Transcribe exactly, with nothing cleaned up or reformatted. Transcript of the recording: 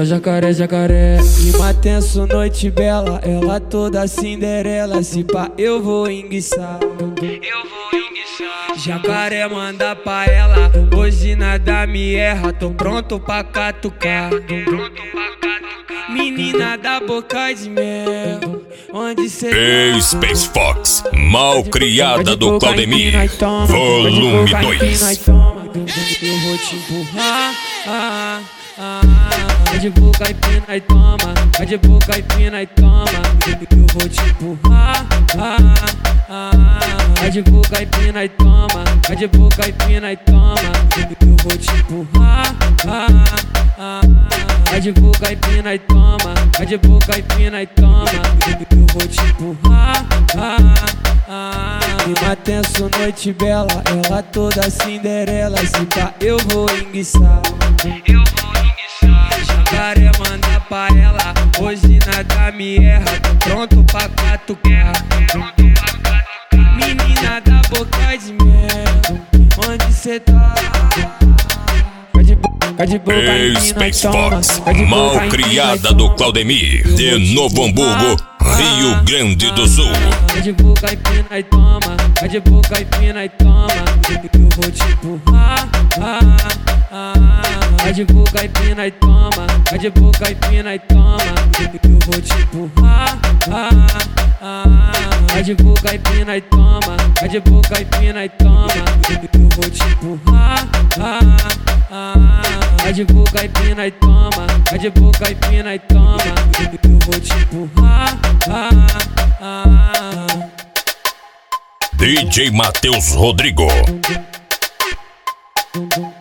o jacaré, jacaré. Clima tenso, noite bela, ela toda Cinderela. Se pá, eu vou enguiçar, eu vou enguiçar. Jacaré manda pra ela, hoje nada me erra. Tô pronto pra catucar, tô pronto pra catucar. Menina da boca de mel, onde cê Ei, Space Fox, mal criada do Claudemir, volume dois. Eu vou te empurrar, ah, ah, vai de boca e pina e toma, vai de boca e pina e toma. Eu vou te empurrar, ah, ah, vai de boca e pina e toma, vai de boca e pina e toma. Eu vou te empurrar, ah, ah, vai de boca e pina e toma, vai de boca e pina e toma. Eu vou te empurrar, ah, ah. Clima tenso, noite bela, ela toda Cinderela. Se pá, eu vou enguiçar, eu vou enguiçar. Jacaré manda pra ela, hoje nada me erra. Tô pronto pra catucar, pronto pra catucar. Menina da boca de mel, onde cê tá? Ei, Space Fox, mal criada do Claudemir, de Novo Hamburgo, Rio Grande do Sul. Vai de boca e pina e toma, vai de boca e pina e toma. Eu vou te empurrar, ah, ah, vai de boca e pina e toma, vai de boca e pina e toma. Eu vou te empurrar, ah, ah, vai de boca e pina e toma, vai de boca e pina e toma. Eu vou te empurrar, ah, ah, vai de boca e pina e toma, vai de boca e pina e toma. Eu vou te empurrar, ah, ah. D J Matheus Rodrigo.